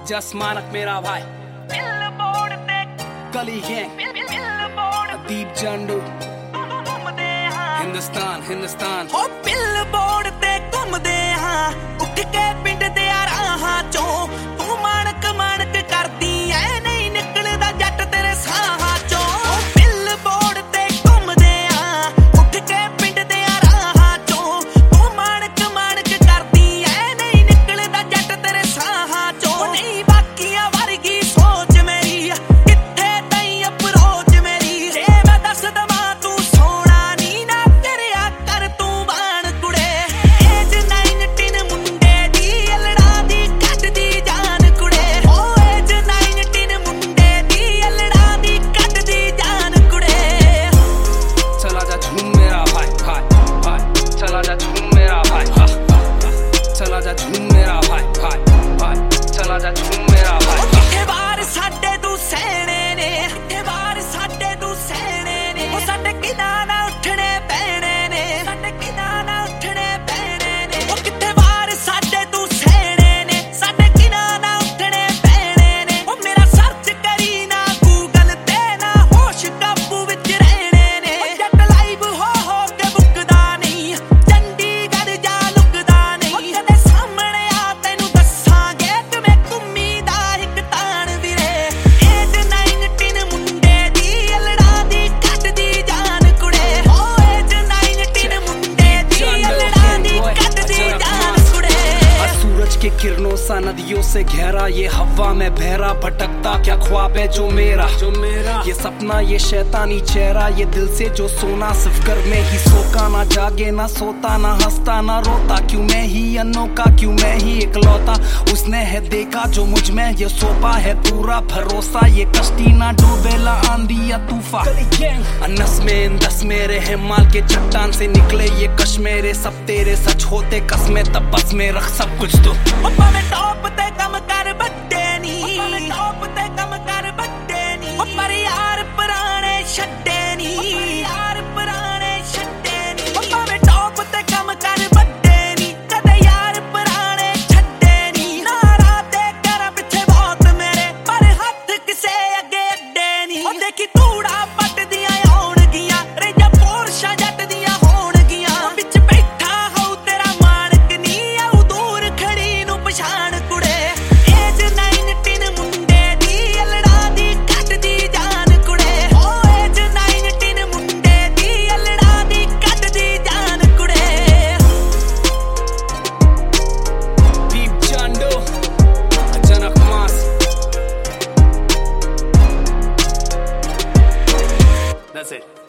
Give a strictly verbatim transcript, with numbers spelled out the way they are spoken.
जस मानक मेरा भाई गली गैंग दीप जंडू हिंदुस्तान हिंदुस्तान ओ बिल बोर्ड ते घुमदे हां उठ के पिंड दे राहां चों तू मानक मानक करदी ऐ नहीं निकलदा जट तेरे साहां चों ओ बिल बोर्ड ते घुमदे हां उठ के पिंड दे राहां चों तू मानक मानक करदी ऐ नहीं निकलदा जट तेरे साहां चों नहीं बाकियां वर्गी सोच मेरी किथे तई अप्रोच मेरी जे मैं दस दवां तू सोना नी ना करिया कर तू बाण कुड़े एज नाइनटीन मुंडे दी अलड़ा दी कटदी जान कुड़े ओ एज नाइनटीन मुंडे दी अलड़ा दी कटदी जान कुड़े चला जा झूम मेरा भाई भाई भाई चला जा झूम मेरा भाई हा, हा, हा। चला जा झूम मेरा भाई भाई भाई चला जा झूम मेरा भाई किथे बार साडे तू सहणे ने किथे बार साडे तू सहणे ने ओ साडे किना ना उठणे पैणे ने साडे किना ना उठणे पैणे ने ओ किथे बार साडे तू सहणे ने साडे किना ना उठणे पैणे ने ओ मेरा सर्च करी ना गूगल ते ना होश काबू विच रहणे ने ओ जट लाइव हो हो के बुकदा नहीं चंडीगढ़ जा लुकदा नहीं ओ कदे सामने आ तैनू दसांगे किवें घुम्मी दा इक ताण ਵੀਰੇ एज नाइनटीन मुंडे दी अलड़ा दी कटदी जान कुड़े ओ एज नाइनटीन मुंडे दी अलड़ा दी कटदी जान कुड़े सूरज के किरणों सा नदियों से गहरा ये हवा में बहरा भटकता क्या ख्वाब है जो मेरा जो मेरा ये सपना ये शैतानी चेहरा ये दिल से जो सोना सिर्फ घर में ही सोका ना जागे ना सोता ना हंसता ना रोता क्यों मैं ही अनोखा क्यों मैं ही इकलौता उसने है देखा जो मुझ में ये सोपा है पूरा भरोसा ये कश्ती ना डूबेला आंधी या तूफान नस में दस मेरे हिमाल के चट्टान से निकले ये कश मेरे सब तेरे सच होते कसमें तब बस में रख सब कुछ तो ओ भावें टॉप ते कम कर बड्डे नी भावें टॉप ते कम कर बड्डे नी ओ पर यार पुराने छड्डे नी यार पुराने छड्डे नी ओ भावें टॉप ते कम कर बड्डे नी कदे यार पुराने छड्डे नी नारा ते कर पिछे बहुत मेरे पर हथ किसे अगे अड्डे नी ओ देखी तूड़ा पटदियां आउणगियां रेजा पोरशा जट दियां होणगियां विच बैठा हो तेरा मानक नी आऊ दूर खड़ी नू पछाण कुड़े एज नाइनटीन मुंडे दी अलड़ा दी कटदी जान कुड़े ओ एज नाइनटीन मुंडे दी अलड़ा दी कटदी जान कुड़े दीप जंडू जनक मास That's it.